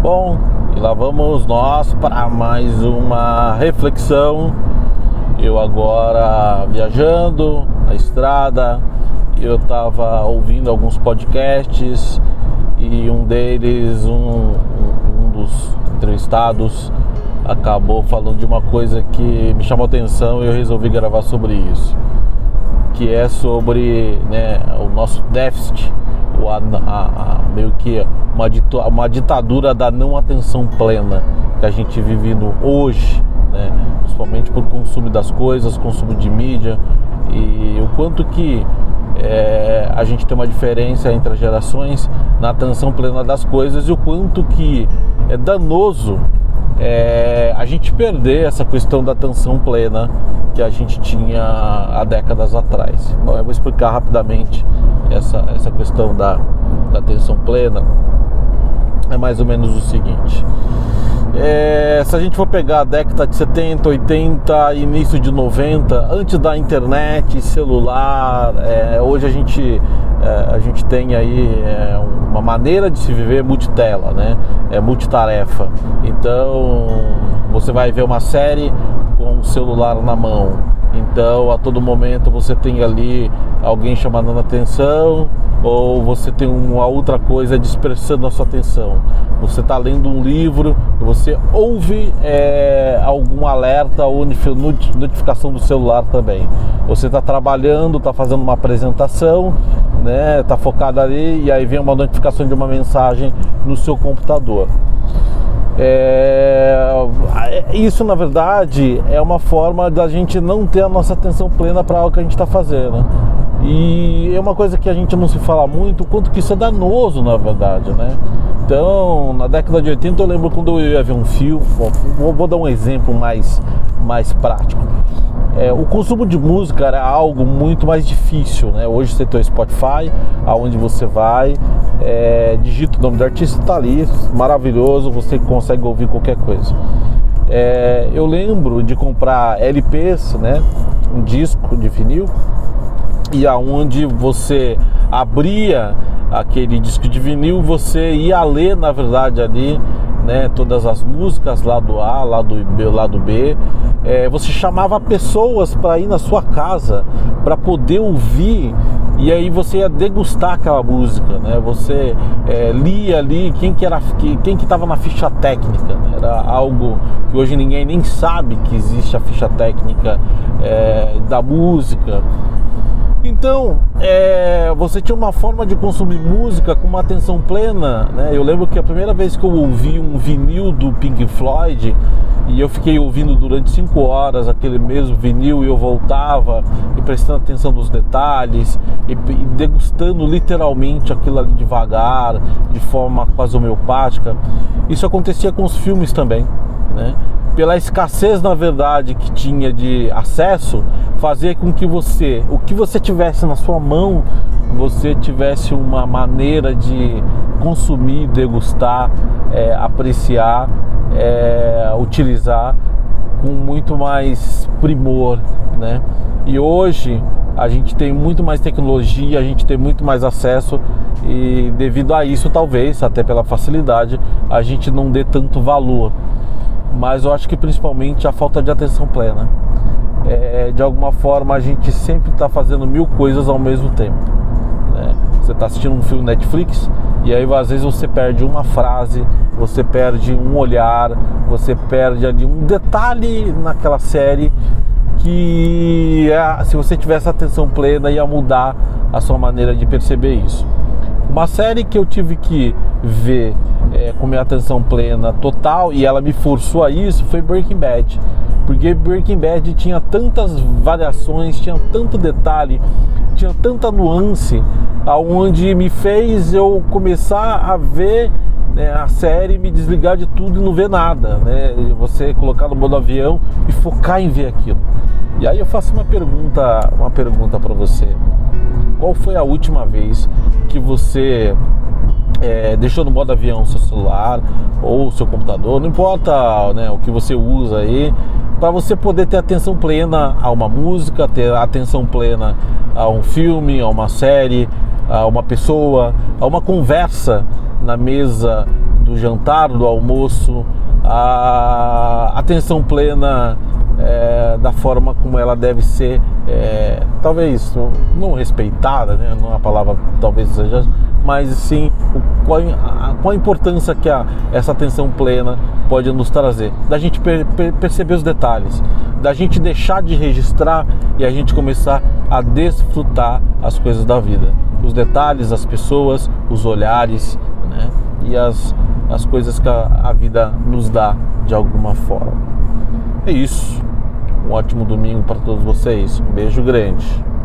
Bom, e lá vamos nós para mais uma reflexão. Eu agora viajando na estrada, eu estava ouvindo alguns podcasts e um deles, um dos entrevistados acabou falando de uma coisa que me chamou a atenção e eu resolvi gravar sobre isso, que é sobre o nosso déficit, meio que uma ditadura da não atenção plena que a gente vive hoje, principalmente por consumo das coisas, consumo de mídia, e o quanto que a gente tem uma diferença entre as gerações na atenção plena das coisas e o quanto que é danoso a gente perder essa questão da atenção plena que a gente tinha há décadas atrás. Bom, eu vou explicar rapidamente essa questão da atenção plena. É mais ou menos o seguinte: se a gente for pegar a década de 70, 80, início de 90, antes da internet, celular, hoje a gente tem aí uma maneira de se viver multitela, multitarefa. Então você vai ver uma série com o celular na mão, então a todo momento você tem ali alguém chamando a atenção, ou você tem uma outra coisa dispersando a sua atenção. Você está lendo um livro, você ouve algum alerta ou notificação do celular também. Você está trabalhando, está fazendo uma apresentação, está focado ali, e aí vem uma notificação de uma mensagem no seu computador. Isso na verdade é uma forma da gente não ter a nossa atenção plena para algo que a gente está fazendo, e é uma coisa que a gente não se fala muito, o quanto que isso é danoso na verdade, Então, na década de 80 eu lembro quando eu ia ver um filme, vou dar um exemplo mais prático. O consumo de música era algo muito mais difícil, Hoje você tem o Spotify, aonde você vai, digita o nome do artista, está ali, maravilhoso, você consegue ouvir qualquer coisa. Eu lembro de comprar LPs, um disco de vinil, e aonde você abria aquele disco de vinil, você ia ler na verdade ali, todas as músicas, lado A, lado B, você chamava pessoas para ir na sua casa para poder ouvir, e aí você ia degustar aquela música, Você lia ali quem que estava na ficha técnica, Era algo que hoje ninguém nem sabe que existe a ficha técnica da música. Então, você tinha uma forma de consumir música com uma atenção plena, Eu lembro que a primeira vez que eu ouvi um vinil do Pink Floyd, e eu fiquei ouvindo durante 5 horas aquele mesmo vinil, e eu voltava e prestando atenção nos detalhes e degustando literalmente aquilo ali devagar, de forma quase homeopática. Isso acontecia com os filmes também, Pela escassez, na verdade, que tinha de acesso, fazia com que o que você tivesse na sua mão, você tivesse uma maneira de consumir, degustar, apreciar, utilizar com muito mais primor, E hoje a gente tem muito mais tecnologia, a gente tem muito mais acesso, e devido a isso, talvez, até pela facilidade, a gente não dê tanto valor. Mas eu acho que principalmente a falta de atenção plena. De alguma forma a gente sempre está fazendo 1000 coisas ao mesmo tempo, Você está assistindo um filme Netflix, e aí às vezes você perde uma frase, você perde um olhar, você perde ali um detalhe naquela série que se você tivesse atenção plena ia mudar a sua maneira de perceber isso. Uma série que eu tive que ver com minha atenção plena total, e ela me forçou a isso, foi Breaking Bad. Porque Breaking Bad tinha tantas variações, tinha tanto detalhe, tinha tanta nuance, aonde me fez eu começar a ver a série, me desligar de tudo e não ver nada, Você colocar no modo avião e focar em ver aquilo. E aí eu faço uma pergunta para você: qual foi a última vez que você deixou no modo avião o seu celular ou o seu computador, não importa o que você usa aí, para você poder ter atenção plena a uma música, ter atenção plena a um filme, a uma série, a uma pessoa, a uma conversa na mesa do jantar, do almoço, a atenção plena da forma como ela deve ser, talvez não respeitada, né? Não é a palavra, talvez seja, mas sim qual a importância que essa atenção plena pode nos trazer, da gente perceber os detalhes, da gente deixar de registrar e a gente começar a desfrutar as coisas da vida, os detalhes, as pessoas, os olhares, né? E as coisas que a vida nos dá de alguma forma. É isso. Um ótimo domingo para todos vocês. Um beijo grande.